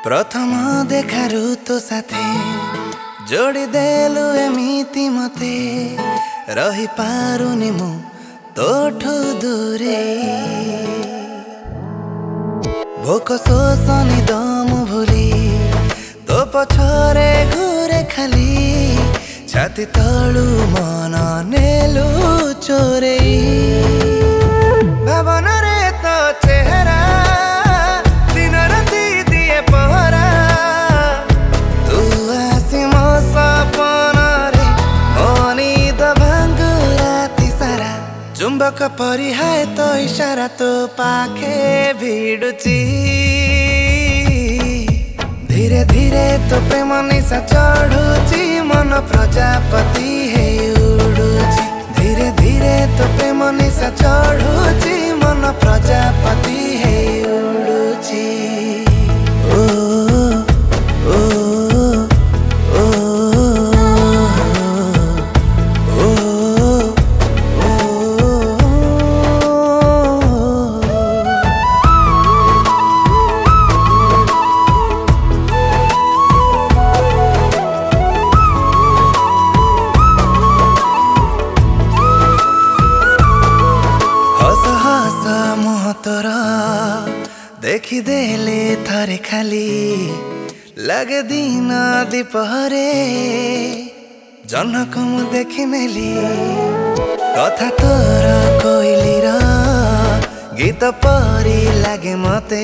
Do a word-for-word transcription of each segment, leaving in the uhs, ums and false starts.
प्रथम देखारु तो साथे जोड़ी देलु एमिति मते रही पारुनी मु तोठु दूरे भोक शोषणी दम भूली तो पछरे घुरे खाली छाती तलु मन नेलु चोरे भावना रे तो चेहरा दिन राति दिए पहरा तू आसी मो सपन रे मनी तो भांगु राति सारा चुंबक परी हाय तो इशारा तो पाखे भिडुची धीरे धीरे तो प्रेम निशा चढ़ुची मन प्रजापति हे उड़ुची धीरे धीरे तो प्रेम निशा चढ़ुची मन प्रजापति हे उड़ुची ओ ओ ओ तोरा देखी देले थरे खाली लगे दिन दीपहरे जनक मु देखी नेली कथा तोरा कोइली रा गीत परी लागे मते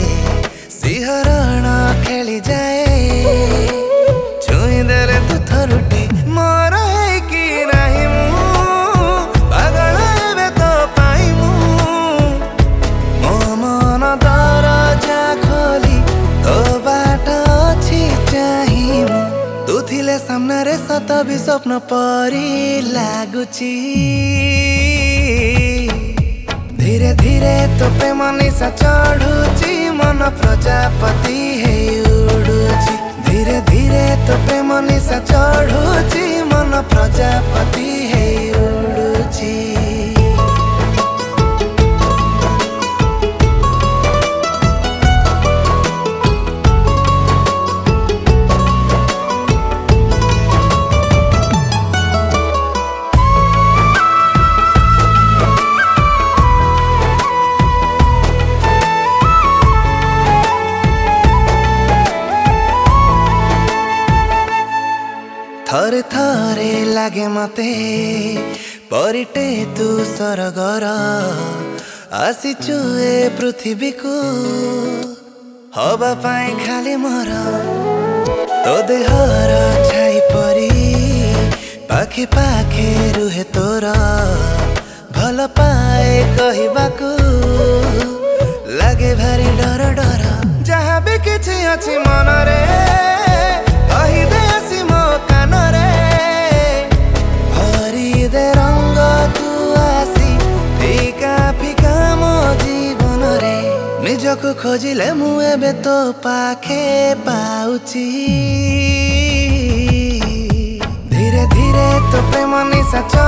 सिहरण खेली जाए छुई देले तू थरुटे मोर है कि नाही मु पागल हेबे तो पाई मु मन दरजा खोली तो बाट अछि चाहि मु तू थिले सामने रे सत भी स्वप्न परी लागुची धीरे धीरे तो प्रेम निशा चढ़ुची मन प्रजापति हे उड़ुची धीरे धीरे तो प्रेम निशा चढ़ुची मन प्रजापति हे उड़ुची थरे थरे लागे मते परिटे तू सरगर आसीचु ए पृथ्वी को हवा पाए खाली मर तो देहर छाई परी पाखे पाखे रुहे तोर भल पाए कहबाकू लागे भारी डर डर जहाँ भी किछि अछि मन रे कहि दे आसी मो कान रे भरी दे रंग तू आसी फीका फीका मो जीवन रे निजको खोजिले मु एबे तो पाखे पाउची धीरे धीरे तो प्रेम निशा